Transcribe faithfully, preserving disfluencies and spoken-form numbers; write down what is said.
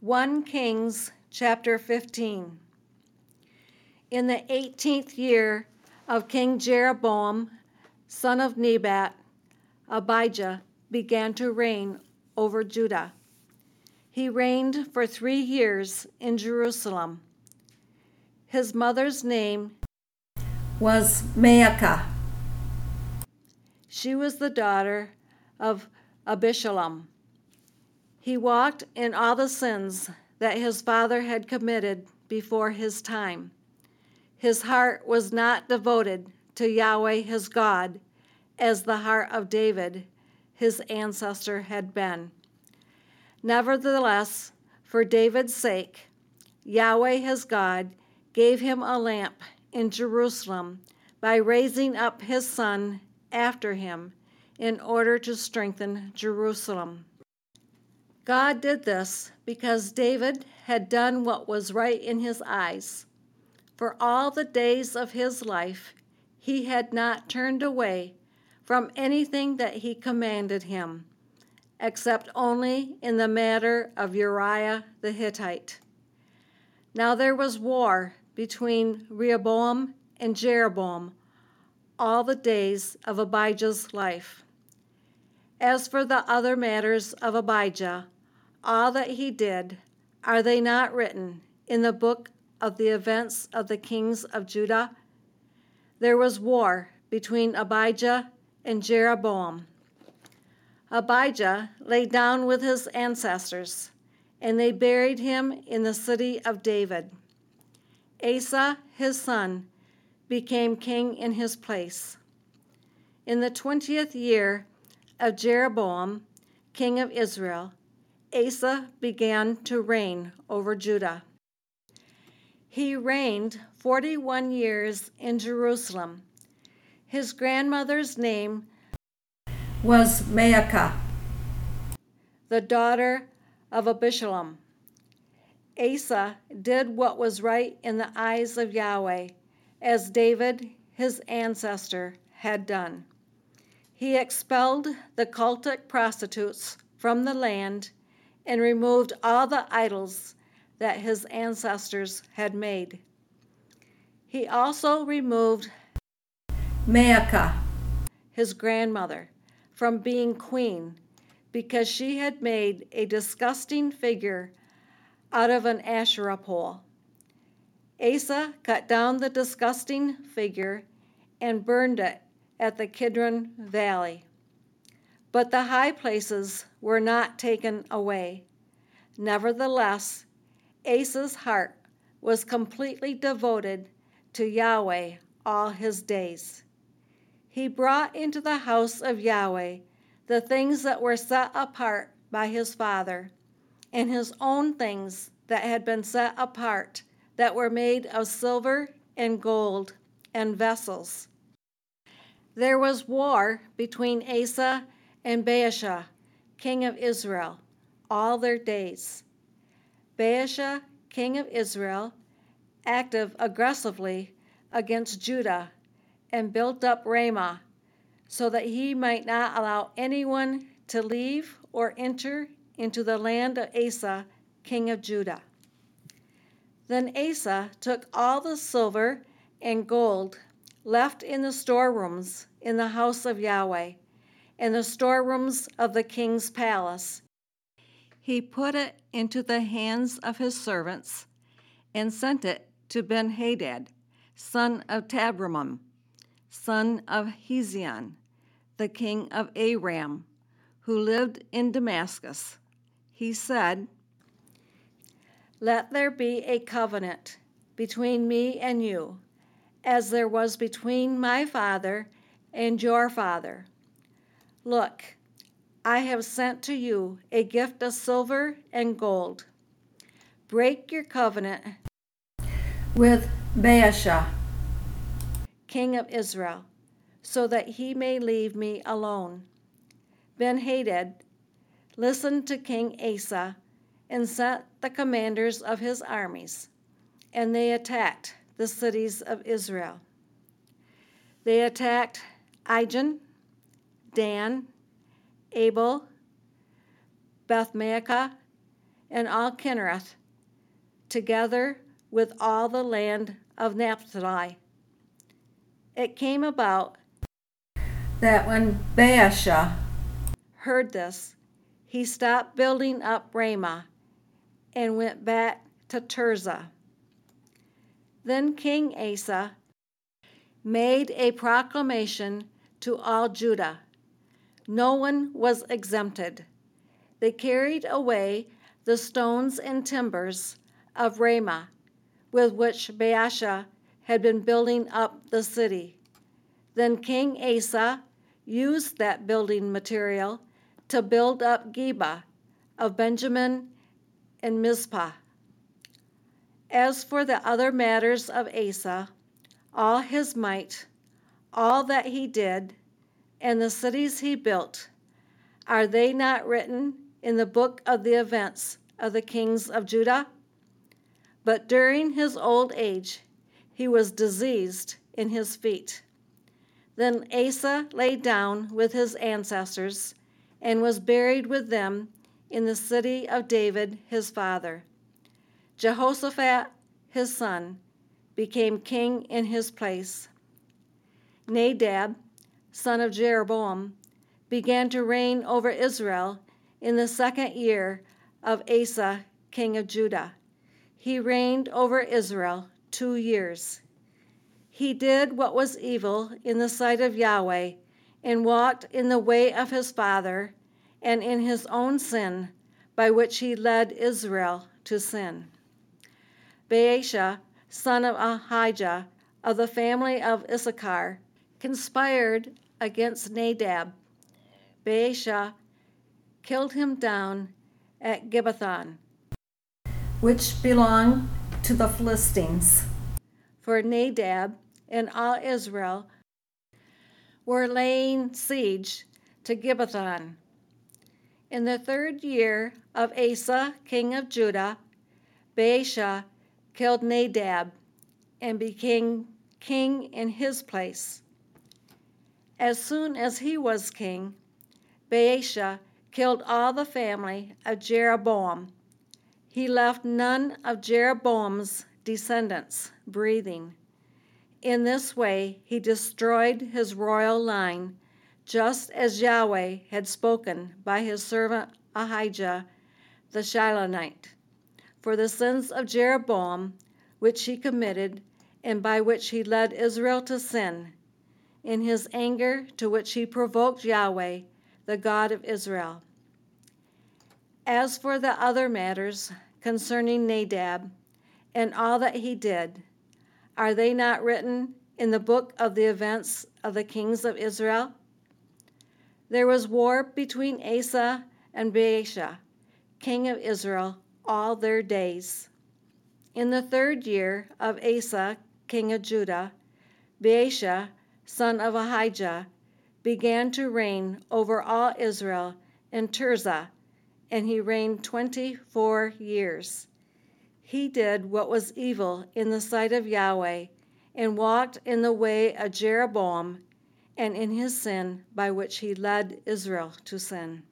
First Kings chapter fifteen. In the eighteenth year of King Jeroboam, son of Nebat, Abijah began to reign over Judah. He reigned for three years in Jerusalem. His mother's name was Maacah. She was the daughter of Abishalom. He walked in all the sins that his father had committed before his time. His heart was not devoted to Yahweh his God, as the heart of David, his ancestor, had been. Nevertheless, for David's sake, Yahweh his God gave him a lamp in Jerusalem by raising up his son after him in order to strengthen Jerusalem. God did this because David had done what was right in his eyes. For all the days of his life, he had not turned away from anything that he commanded him, except only in the matter of Uriah the Hittite. Now there was war between Rehoboam and Jeroboam all the days of Abijah's life. As for the other matters of Abijah, all that he did, are they not written in the book of the events of the kings of Judah? There was war between Abijah and Jeroboam. Abijah lay down with his ancestors, and they buried him in the city of David. Asa, his son, became king in his place. In the twentieth year of Jeroboam, king of Israel, Asa began to reign over Judah. He reigned forty-one years in Jerusalem. His grandmother's name was Maacah, the daughter of Abishalom. Asa did what was right in the eyes of Yahweh, as David, his ancestor, had done. He expelled the cultic prostitutes from the land and removed all the idols that his ancestors had made. He also removed Maacah, his grandmother, from being queen because she had made a disgusting figure out of an Asherah pole. Asa cut down the disgusting figure and burned it at the Kidron Valley. But the high places were not taken away. Nevertheless, Asa's heart was completely devoted to Yahweh all his days. He brought into the house of Yahweh the things that were set apart by his father, and his own things that had been set apart, that were made of silver and gold and vessels. There was war between Asa and Baasha, king of Israel, all their days. Baasha, king of Israel, acted aggressively against Judah and built up Ramah so that he might not allow anyone to leave or enter into the land of Asa, king of Judah. Then Asa took all the silver and gold left in the storerooms in the house of Yahweh and the storerooms of the king's palace. He put it into the hands of his servants and sent it to Ben-Hadad, son of Tabrimon, son of Hezion, the king of Aram, who lived in Damascus. He said, "Let there be a covenant between me and you, as there was between my father and your father. Look, I have sent to you a gift of silver and gold. Break your covenant with Baasha, king of Israel, so that he may leave me alone." Ben-Hadad listened to King Asa and sent the commanders of his armies, and they attacked the cities of Israel. They attacked Ijon, Dan, Abel, Beth-Maacah, and all Kinnereth, together with all the land of Naphtali. It came about that when Baasha heard this, he stopped building up Ramah and went back to Tirzah. Then King Asa made a proclamation to all Judah. No one was exempted. They carried away the stones and timbers of Ramah, with which Baasha had been building up the city. Then King Asa used that building material to build up Geba of Benjamin and Mizpah. As for the other matters of Asa, all his might, all that he did, and the cities he built, are they not written in the book of the events of the kings of Judah? But during his old age, he was diseased in his feet. Then Asa lay down with his ancestors and was buried with them in the city of David his father. Jehoshaphat, his son, became king in his place. Nadab, son of Jeroboam, began to reign over Israel in the second year of Asa, king of Judah. He reigned over Israel two years. He did what was evil in the sight of Yahweh, and walked in the way of his father, and in his own sin, by which he led Israel to sin. Baasha, son of Ahijah, of the family of Issachar, conspired against Nadab. Baasha killed him down at Gibbethon, which belonged to the Philistines. For Nadab and all Israel were laying siege to Gibbethon. In the third year of Asa, king of Judah, Baasha killed Nadab and became king in his place. As soon as he was king, Baasha killed all the family of Jeroboam. He left none of Jeroboam's descendants breathing. In this way, he destroyed his royal line, just as Yahweh had spoken by his servant Ahijah the Shilonite, for the sins of Jeroboam, which he committed, and by which he led Israel to sin, in his anger to which he provoked Yahweh, the God of Israel. As for the other matters concerning Nadab and all that he did, are they not written in the book of the events of the kings of Israel? There was war between Asa and Baasha, king of Israel, all their days. In the third year of Asa, king of Judah, Baasha, son of Ahijah, began to reign over all Israel in Tirzah, and he reigned twenty-four years. He did what was evil in the sight of Yahweh, and walked in the way of Jeroboam, and in his sin by which he led Israel to sin.